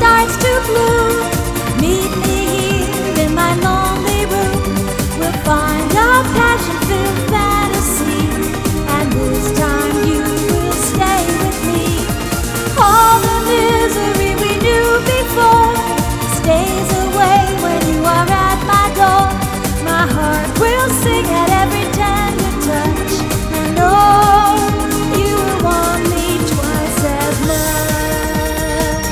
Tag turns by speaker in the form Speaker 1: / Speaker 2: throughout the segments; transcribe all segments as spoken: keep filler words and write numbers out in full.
Speaker 1: starts to bloom. Meet me here in my lonely room. We'll find a passion-filled fantasy, and this time you will stay with me. All the misery we knew before stays away when you are at my door. My heart will sing at every tender touch, and oh, you will want me twice as much.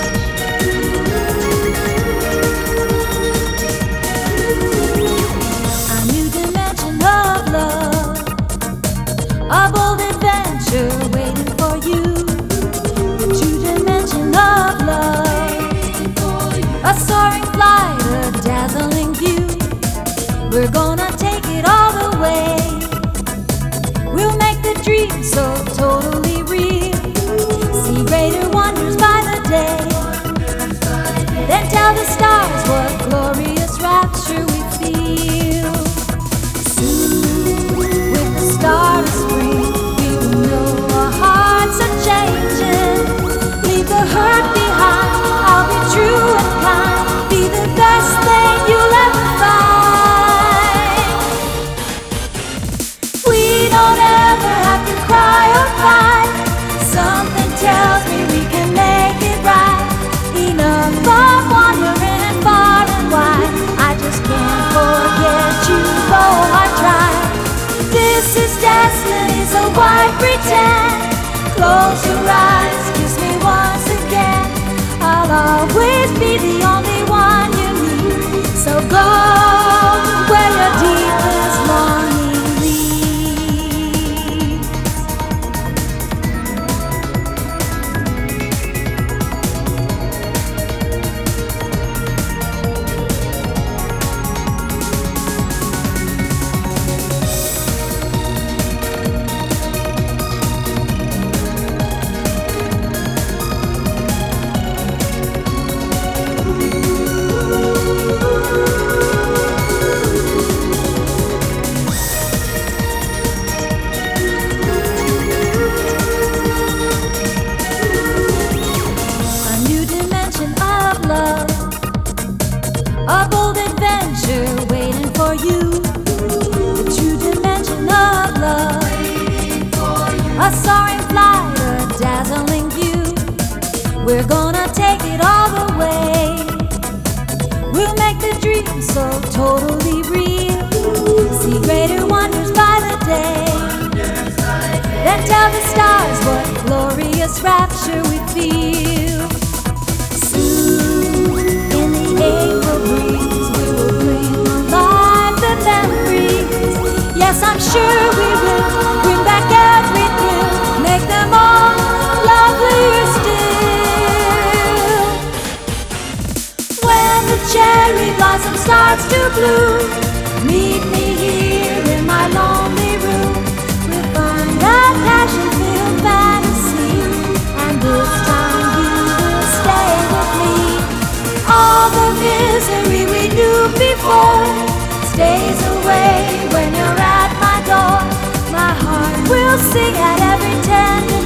Speaker 1: A new dimension of love, a bold adventure waiting for you. A true dimension of love, a soaring flight, a dazzling view. We're gonna take it all the way. We'll make the dream so totally real. See greater wonders by the day. Then tell the stars what glorious rapture we feel. Soon, with the start of spring, we will know our hearts are changing. Leave the hurt behind. I'll be true and kind. Be the best thing you'll ever find. We don't ever have to cry or fight. Something tells me we can make it right. Enough of wandering far and wide. I just can't forget you, though I try. This is destiny, so why pretend? Close your eyes, kiss me once again. I'll always be the only one you need. So go where your deepest longing leads. A new dimension of love, a bold adventure waiting for you. A true dimension of love, a soaring flight, a dazzling view. We're gonna take it all the way. We'll make the dream so totally real. See greater wonders by the day. Then tell the stars what glorious rapture we feel. Soon, in the April breeze, we will bring alive the memories. Yes, I'm sure we will bring back every thrill, make them all lovelier still. When the cherry blossom starts to bloom, meet me here in my lonely room. We'll find a passion-filled fantasy, and this time you will stay with me. All the misery we knew before stays away when you're at my door. My heart will sing at every tender